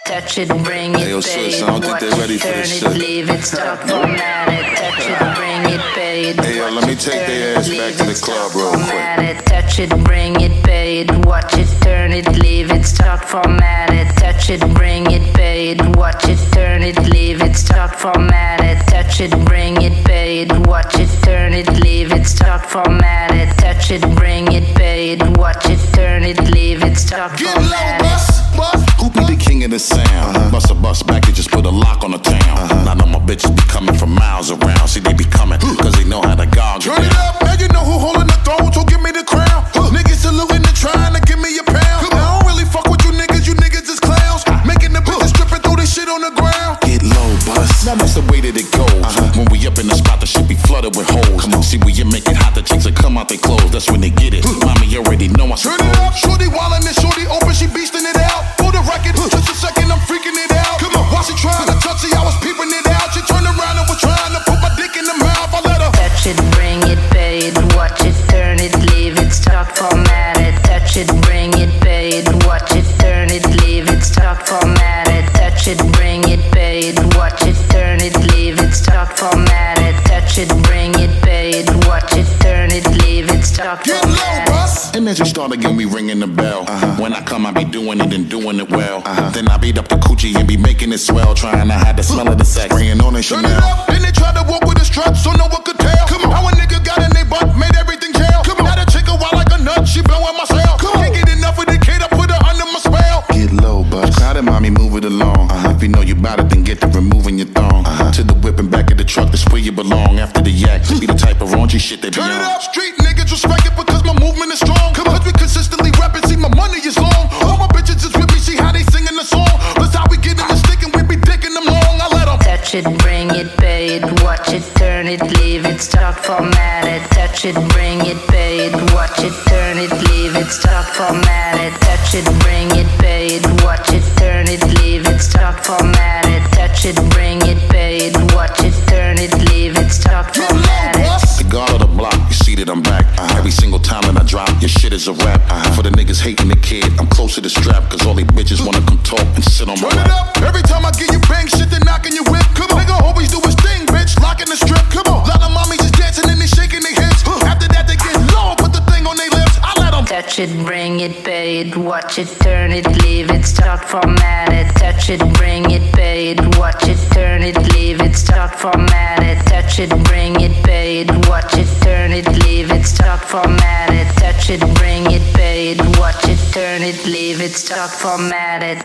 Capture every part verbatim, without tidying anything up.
touch it, bring it, hey, yo, pay sis, it, I don't think watch they ready it, for turn this it, shit. leave it, stop, format it, touch it, bring it, pay it, Hey, yo, let me take their ass back to the club real quick. format it, touch it, bring it, pay it, watch it, turn it, leave it, stop, format it, touch it, bring it, pay it, watch it, turn it, leave it, stop, format it, touch it, bring it, pay it, watch it, turn it, leave it, stop, format it, touch it, bring it, pay it, watch it, turn it, leave it, stop, format it. Goopy the king of the sound. Uh-huh. Bust a bus back, they just put a lock on the town. Uh-huh. Now, all my bitches be coming from miles around. See, they be coming, cause they know how to gouge. Turn it up, now you know who holding the throne, so give me the crown. Huh. Niggas saluting and trying to give me a pound. Now, I don't really fuck with you niggas, you niggas is clowns. Making the bitches stripping through this shit on the ground. Get low, bus. Now that's the way that it goes. Uh-huh. When we up in the spot, the shit be flooded with holes. Come on. See, when you make it hot, the chicks will come out they clothes. That's when they get it. Uh. Mommy already know I Turn it up, shorty wildin' and shorty open, she beastin' it out. For the record, uh. just a second, I'm freaking it out. Come on, while she trying to touch it, I was peeping it out. She turned around and was trying to put my dick in the mouth. I let her touch it, bring it, pay it, watch it, turn it, leave it, stop, format it, touch it, bring it, pay it, watch it, turn it, leave it, stop, format it, touch it, bring it, pay it, watch it, turn it, leave it, stop, format it, touch it, bring it, pay it, watch it, turn it, leave it, stop, get low, format it. bus. And as you start again, we ringing the bell. Uh-huh. When I come, I be doing it and doing it well. Uh-huh. Then I beat up the coochie and be making it swell. Trying to hide the smell of the sex. Spraying on it Turn Chanel. it up, then they try to walk with a strut, so no one could tell. Come on, how a nigga got in they butt, made everything jail. Come on, now the chick a wild like a nut, she blowing my cell. Come on, can't get enough of the kid, I put her under my spell. Get low, bud. Crowded, mommy, move it along. Uh-huh. If you know you bout it, then get to removing your thong. Uh-huh. To the whip and back of the truck, that's where you belong. After the yak, be the type of raunchy shit that be Turn on. it up, street niggas respect it because my movement is strong. Come on, cause we consistently rapping, see my money is long. All my bitches is with me, see how they singing the song. That's how we get in the stick and we be dicking them long. I let them touch it, bring it, pay it, watch it, turn it, leave it, stop, format it, touch it, bring it, pay it, watch it, turn it, leave it, stop, format it, touch it, bring it, pay it, watch it, turn it, leave it, stop, format it, touch it, bring it, pay it, watch it, turn it, leave it, stop, format it. The guard of the block, you see that I'm back. Uh-huh. Every single time that I drop, your shit is a rap. Uh-huh. For the niggas hating the kid, I'm close to the strap. Cause all they bitches wanna come talk and sit on my turn lap. it up, every time I get you bang shit, they knocking your whip. Come on, nigga always do his thing, bitch, locking the strip. Come on, lot of mommies just dancing and they shaking their hips. After that they get low, put the thing on their lips. I let them touch it, bring it, pay it, watch it, turn it, leave it, stop, format it, touch it, bring it, pay it, watch it, turn it, leave it, stop, format it, touch it, bring it, pay it, watch it, turn it, leave it, stop, format it, touch it, bring it, pay it, watch it, turn it, leave it, stop, format it.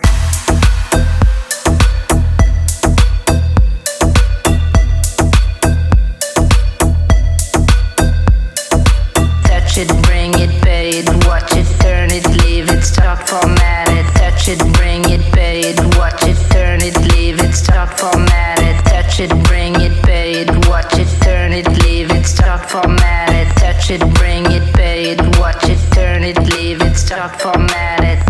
Touch it, bring it, pay it, watch it, turn it, leave it, stop, format it, touch it, bring it, pay it, watch it, turn it, leave it, stop, format it, touch it, bring it, pay it, watch it, turn it, leave it, stop, format it, touch it, bring it, pay it, watch it, turn it, leave it, stop, format it.